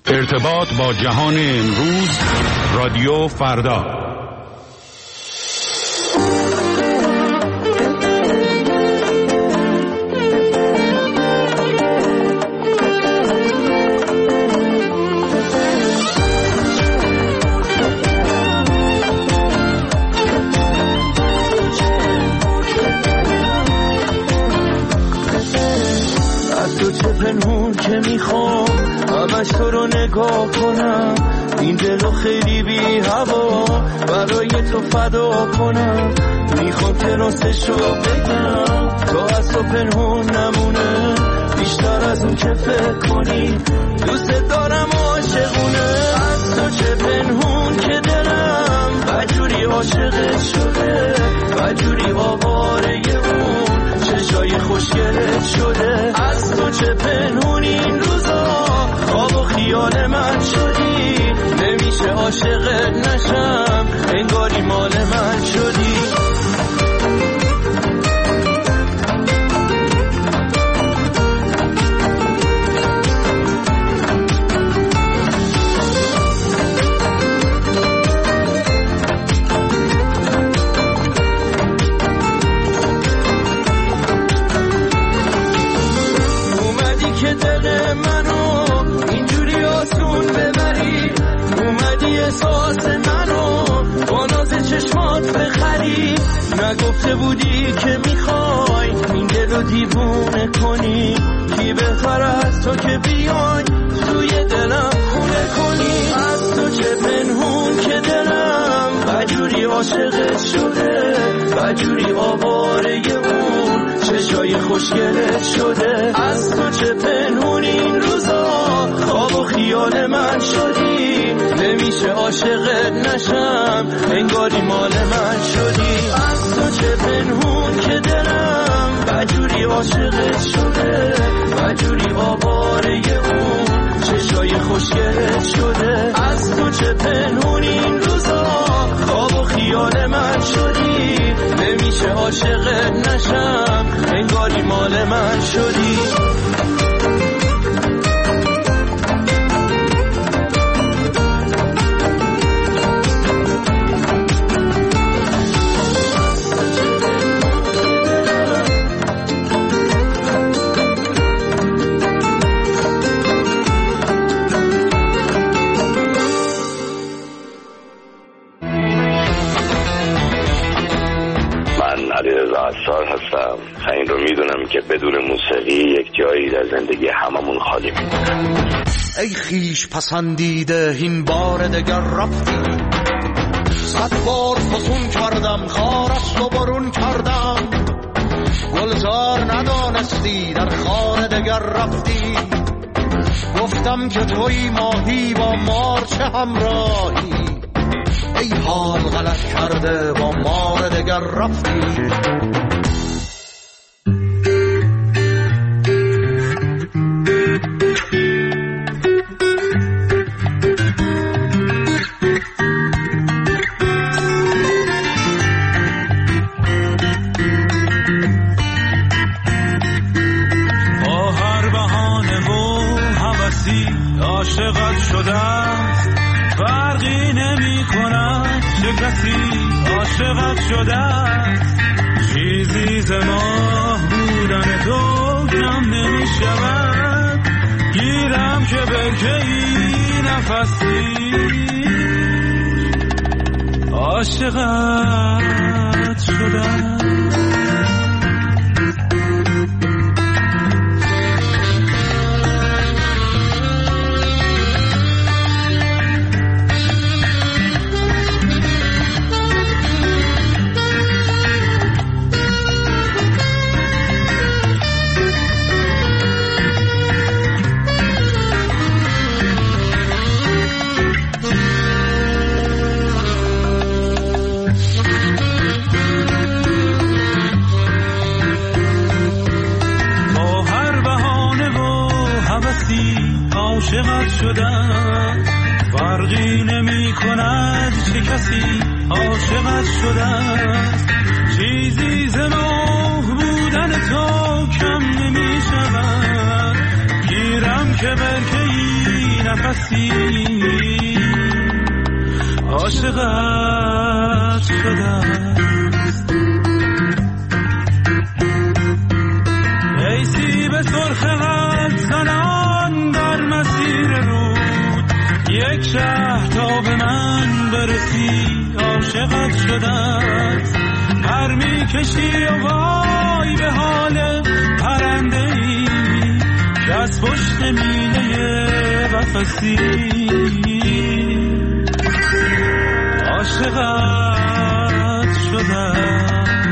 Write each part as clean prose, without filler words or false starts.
ارتباط با جهان امروز، رادیو فردا. پنهون که میخوام همش تو رو نگاه کنم، این دلو خیلی بی هوا برای تو فدا کنم، میخوام تراستشو بگم تا از تو پنهون نمونه، بیشتر از اون که فکر کنی دوست دارم عاشقونه. از تو چه پنهون که دلم بجوری عاشقت شده، بجوری آواره اون چشای خوشگلت شده. از تو چه پنهون این روزا خواب و خیال من شدی، نمیشه عاشقت نشم انگاری مال من شدی. احساس منو با ناز چشمات بخری، نگفته بودی که میخوای این دلو دیوونه کنی، کی بهتر از تو که بیای توی دلم خونه کنی. از تو چه پنهون که دلم بجوری عاشقت شده، بجوری آواره اون چشای خوشگلت شده. از تو چه پنهون این روزا خواب و خیال من شدی، نمیشه عاشقت نشم انگاری مال من شدی. از تو چه پنهون که دلم بجوری عاشقت شده، بجوری آواره اون چشای خوشگلت شده. از تو چه پنهون این روزا خواب و خیال من شدی، نمیشه عاشقت نشم انگاری مال من شدی. هستم. این رو میدونم که بدون موسیقی یک جایی در زندگی هممون خالی میمونه. ای خیش پسندیده این بار دگر رفتی، 100 بار فسون کردم خارش رو برون کردم، گلزار ندانستی در خانه دگر رفتی، گفتم که توی ماهی با مار چه همراهی، ای حال غلط کرده با مار دگر رفتی. عاشقت شدم فرقی نمی کند چه کسی عاشقت شدم، چیزی ز ماه بودن تو کم نمی شود، گیرم که برکهی نفسی عاشقت شدم. عاشقت شدم فرقی نمی کند چه کسی عاشقت شدم، چیزی ز ماه بودن تو کم نمی شود، گیرم که برکهی نفسی عاشقت شدم. ای سیب سرخ قلب زنان در مسیر رود، یک شهر تا به من برسی عاشقت شدم. پر می کشی و وای به حال پرنده ای که از پشت میله قفسی عاشقت شدم.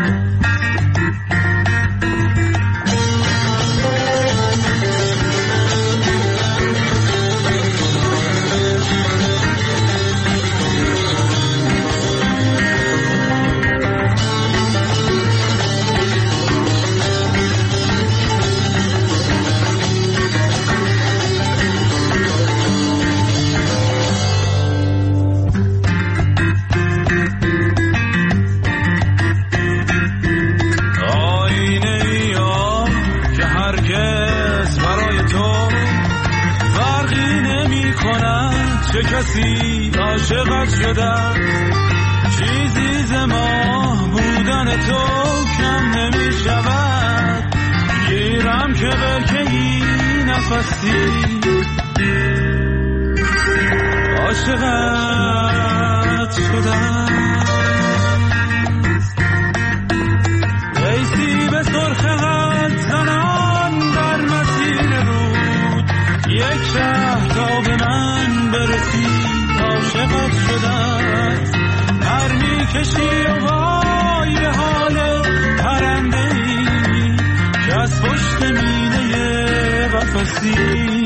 چه کسی عاشقت شدم، چیزی ز ماه بودن تو کم نمی شود. گیرم که بلکهی نفسی عاشقت شدم. ای سیب سرخ قلب زنان در مسیر رود، یک شهر تا به من برسی عاشقت شدم. پر می کشی و وای به حال پرنده ای که از پشت میله قفسی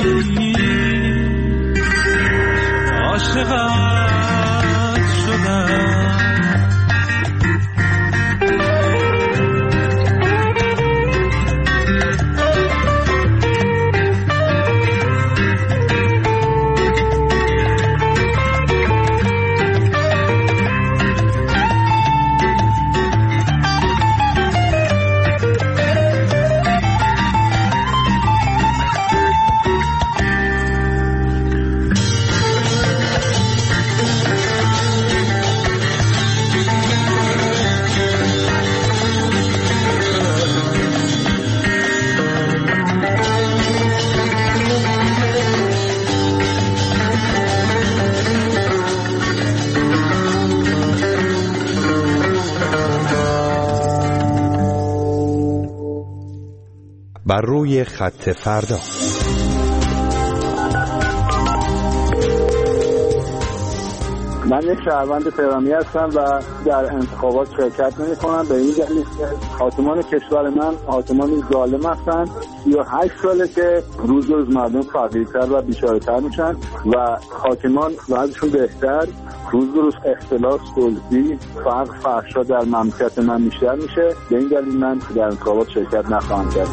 عاشقت شدم. بر روی خط فردا. من یک شهروند تهرانی هستم و در انتخابات شرکت نمی‌کنم. به این دلیل که حاکمان کشور من حاکمانی ظالم هستند. 38 ساله که روز به روز مردم فقیرتر و بیچاره‌تر میشن و حاکمان وضعشون بهتر، روز به روز اختلاس، دزدی، فقر، فحشا در مملکت من بیشتر میشه. به این دلیل من در انتخابات شرکت نخواهم کرد.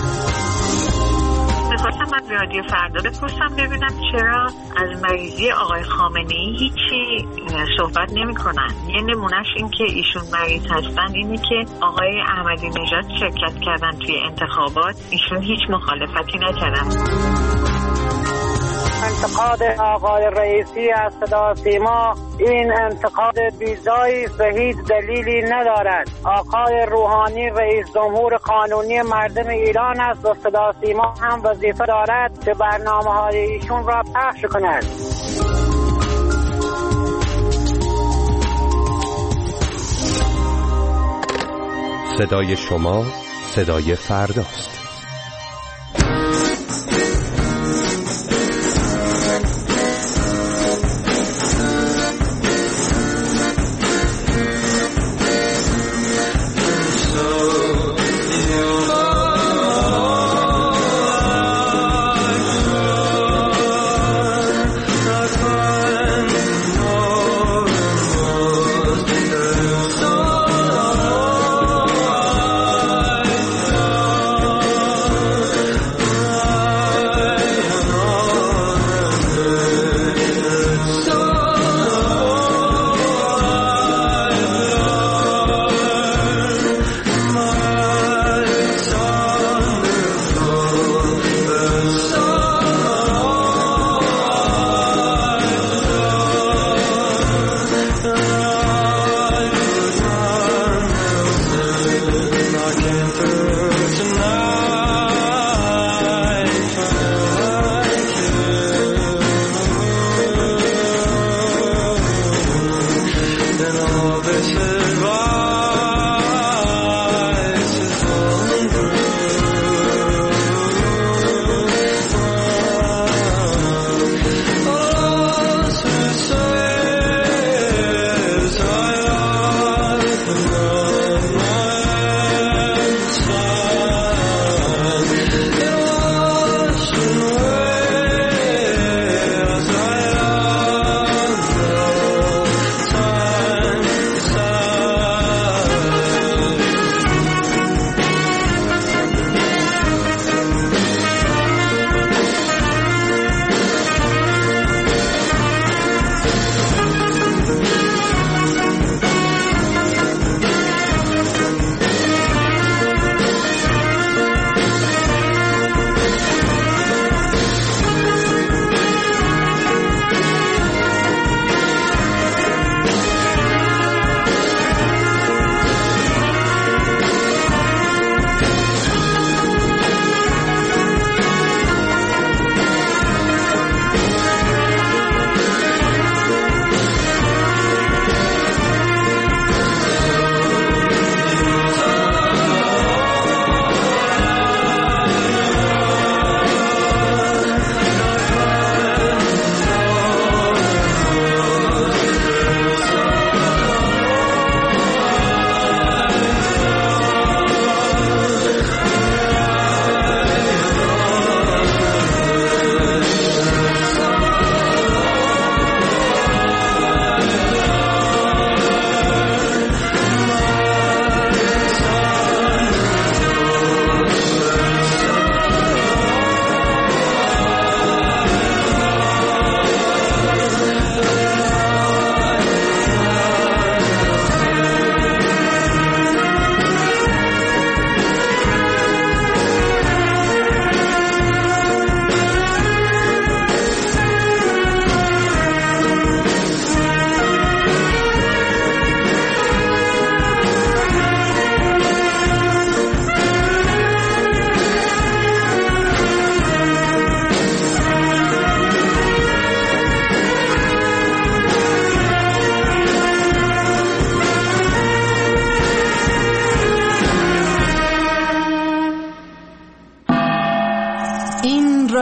میخواستم از رادیو فردا بپرسم ببینم چرا از مریضی آقای خامنه‌ای هیچی صحبت نمی کنن. یه نمونهش این که ایشون مریض هستن اینه که آقای احمدی نژاد شرکت کردن توی انتخابات، ایشون هیچ مخالفتی نکردن. انتقاد آقای رئیسی از صدا سیما این انتقاد بیجایی و هیچ دلیلی ندارد. آقای روحانی رئیس جمهور قانونی مردم ایران است و صدا سیما هم وظیفه دارد که برنامه‌های ایشون را پخش کند. صدای شما صدای فرداست.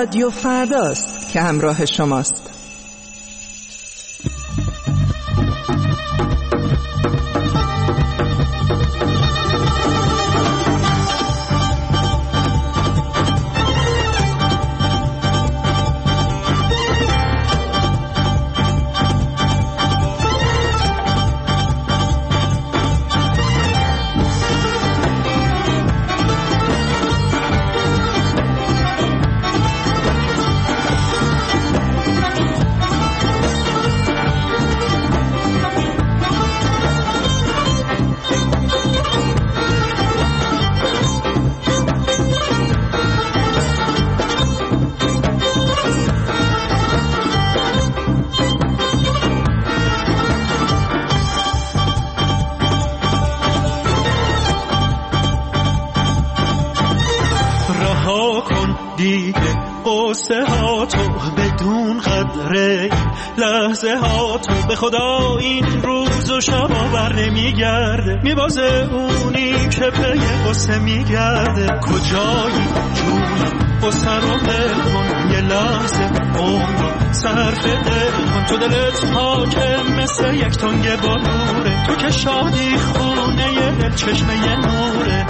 رادیو فرداست که همراه شماست. قصه ها تو بدون قدره، لحظه ها تو به خدا این روز و شب بر نمیگرده، میبازه اونی که پی قصه میگرده. کجایی جونم قصه رو دل کن، یه لحظه عمر صرف دل کن. تو دلت حاکم مثل یک تنگ بلوره، تو که شادی خونه یه دل چشمه یه نوره.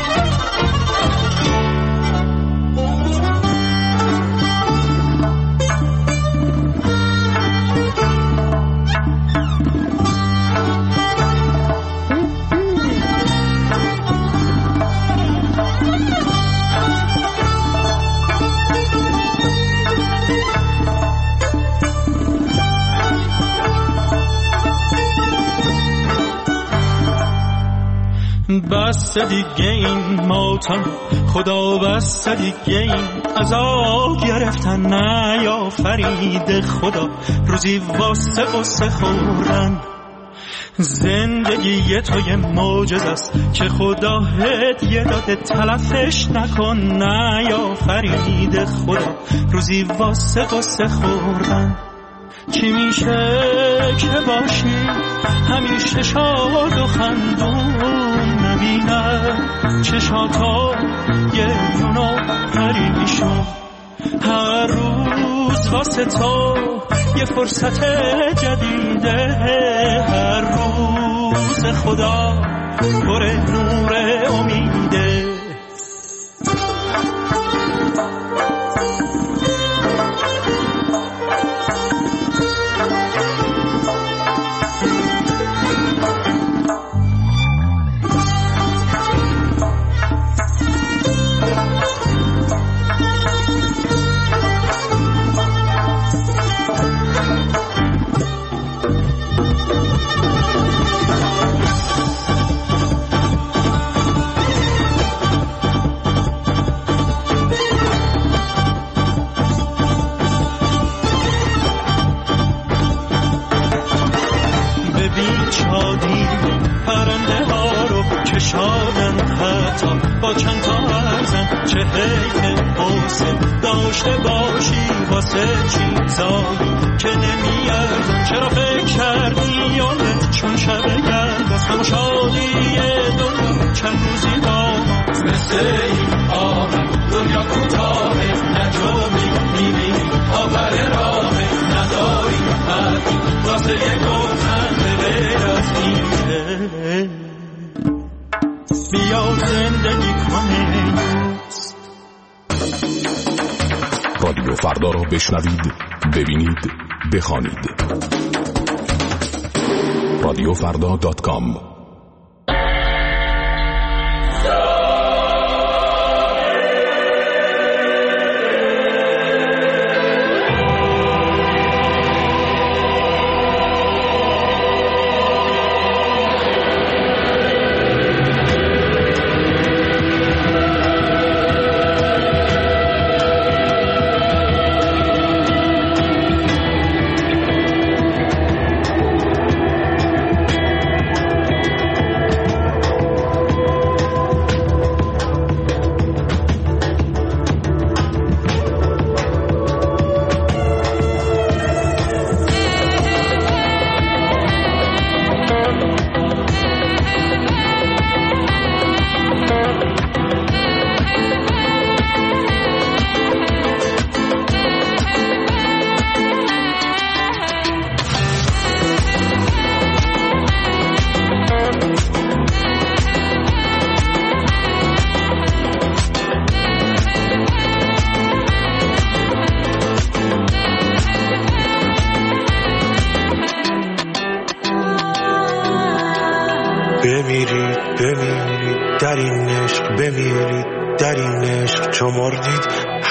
بس دیگه این ماتم خدا، بس دیگه این عذاب گرفتن نیافرید خدا، روزی واسه قصه خوردن. زندگی تو یه معجزه است که خدا هدیه داده، تلفش نکن نیافرید خدا، روزی واسه قصه خوردن. چی میشه که باشی همیشه شاد و خندون، نبینه چشاتا یه یونو پریشون، هر روز واسه تو یه فرصت جدیده، هر روز خدا پر نور امیده. پرنده ها رو کشادن خطا با چند تا ارزن، چه حیف حوصله داشته باشی واسه چیزایی که نمیارزن. چرا فکر کردی یادت چون شب گرد است، همون شادی دنیا چند روزی با ما مثل این آمد. دنیا کوتاهه نجومی میبینی آبر راهه، نداری حدی واسه یک گفتن غیر از اینه. بیا زندگی کنیم. رادیو فردا را بشنوید، ببینید، بخوانید. radiofrda.com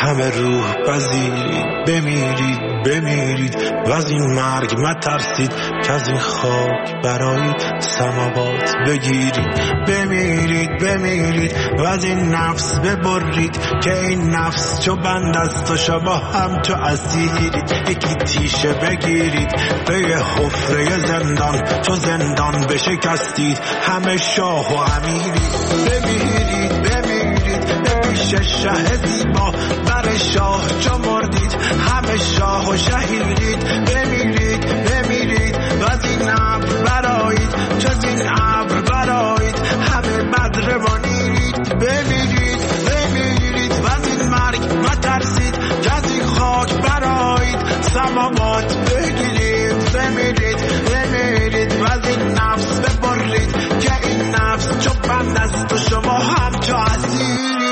همه روح پذیرید، بمیرید بمیرید و از این مرگ مترسید که از این خاک برای سماوات بگیرید. بمیرید بمیرید و از این نفس ببرید که این نفس چو بند است و شما هم چو اسیرید. یکی تیشه بگیرید به یه حفره زندان، چو زندان بشکستید همه شاه و امیرید. بمیرید بمیرید به پیش شه زیبا، بر شاه چو مردید همه شاه و شهیدید. بمیرید بمیرید و از این ابر برآیید، چو از این ابر برآیید همه بدر وانیرید. بمیرید بمیرید و از این مرگ مترسید که از این خاک برآیید سماوات بگیرید. بمیرید بمیرید و از این نفس ببرید که این نفس چو بند است و شما هم چو اسیرید.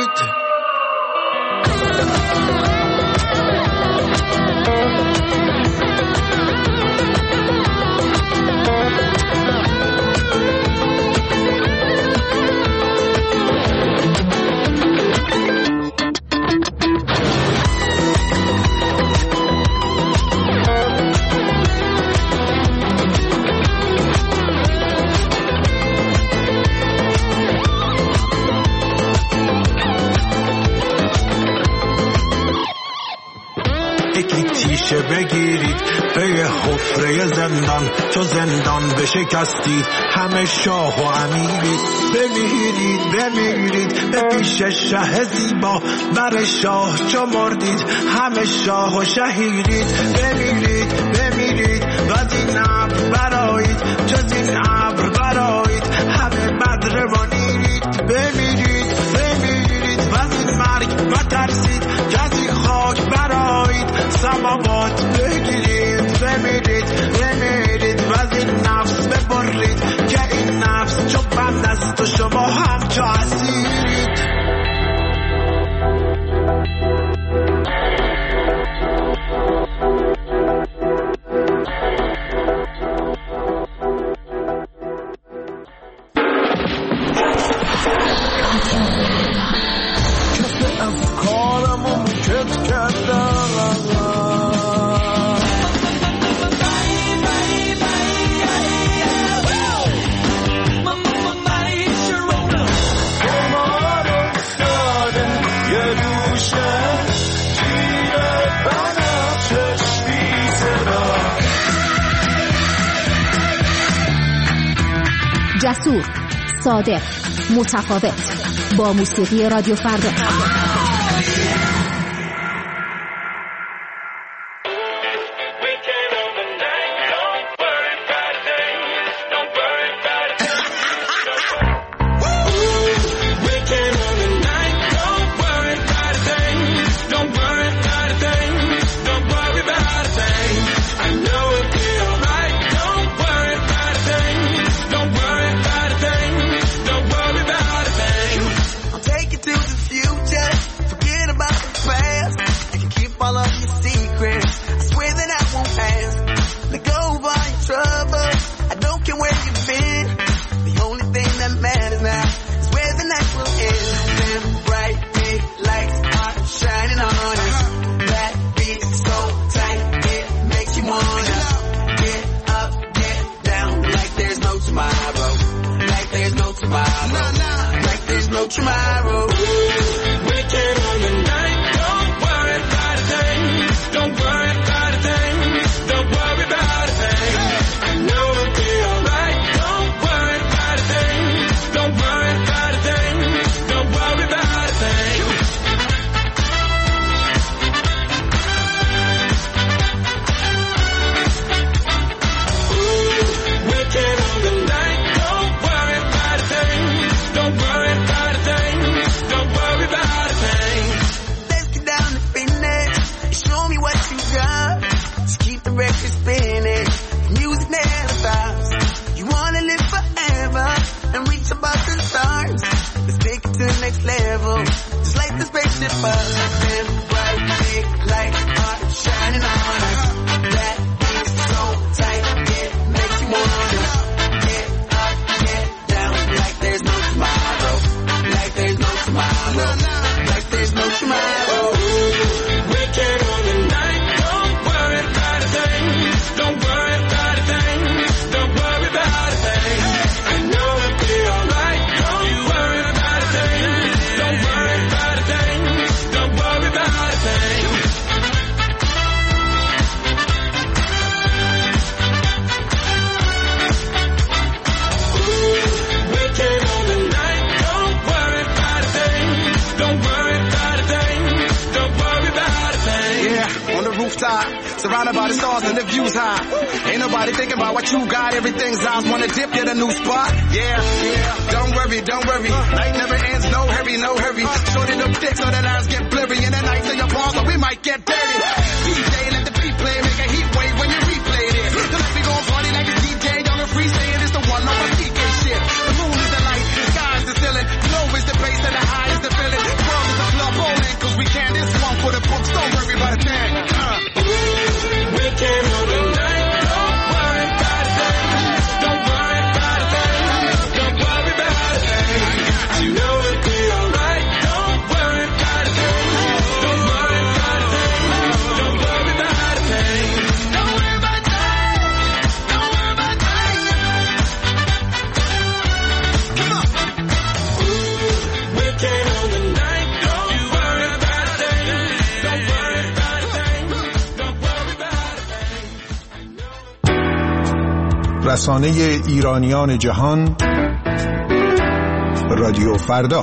بگیرید به یه حفره زندان، چو زندان بشکستید همه شاه و امیرید. بمیرید بمیرید به پیش شه زیبا، بر شاه چو مردید همه شاه و شهیدید. بمیرید بمیرید و از این ابر برآیید، چو از این ابر برآیید همه بدر وانیرید. بمیرید بمیرید و از این مرگ مترسید که از این خاک برآیید سماوات بگیرید. بمیرید بمیرید و از این نفس ببرید که این نفس چو بند است و شما هم چو اسیرید. کسی افکارمو موکت کردم، جسور، صادق، متفاوت، با موسیقی رادیو فردا. rooftop, surrounded by the stars and the views high. Ain't nobody thinking about what you got, everything's eyes. Wanna dip, get a new spot, yeah. Don't worry, night never ends, no hurry. Shorty them dicks so the lines get blurry. In the night till your balls, so we might get dirty. DJ, let the beat play, make a heat wave when you replay it. Don't let me go party like a DJ on a free saying it's the one on my PK shit. The moon is the light, the sky is the ceiling, low is the bass and the high is the feeling. The world is a club bowling, cause we can this one for the books, don't worry about a thing. We can hold the night, don't worry about a thing. Don't worry about a thing. Don't worry about a thing. You know it'll be alright. Don't worry about a thing. Don't worry about a thing. Don't worry about a thing. Don't worry about a thing. Don't worry about a thing. Come on. We can hold the night. Don't worry about a thing. Don't worry about a thing. Don't worry about a thing. رسانه ایرانیان جهان رادیو فردا.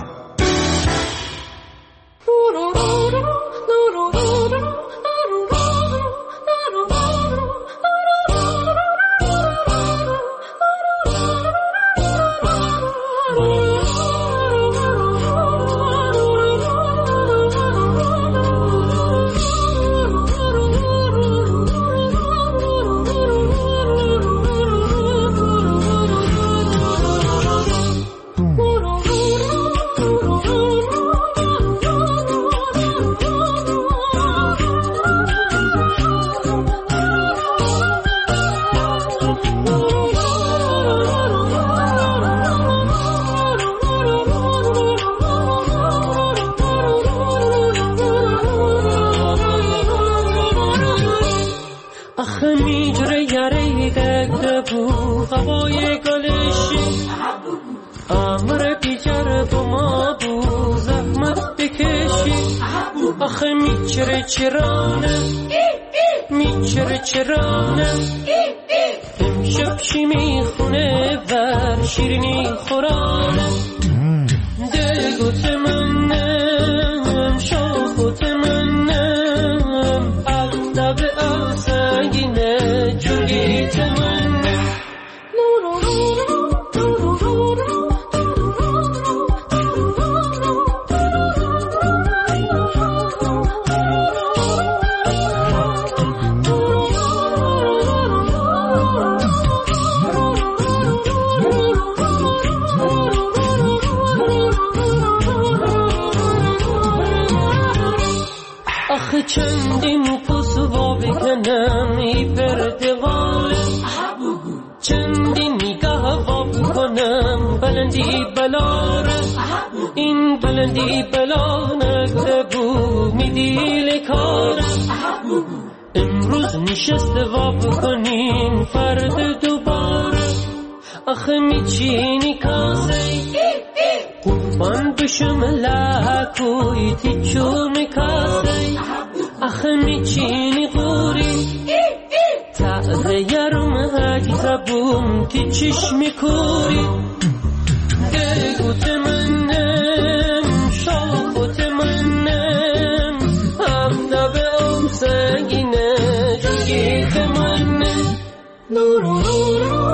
چرانه امشب چی میخونه ور شیرینی خورانه دل گوت منم شاخوت منم لب آسنگینه جوگیت منم چندین پسوا بکنم ای پردوانه چندین نگاه وا بکنم بلندی بلاره این بلندی بلا نگذبو میدیل کاره امروز نشسته وا بکنین فرد دوباره آخه میچینی کاسه قربان بشم لکوی تیچو میکاسه آخه میچینی قوری تغره یارم هجزبون تی چشمی کوری دلگوت منم شاخوت منم همدا به ام سنگینه جگیت منم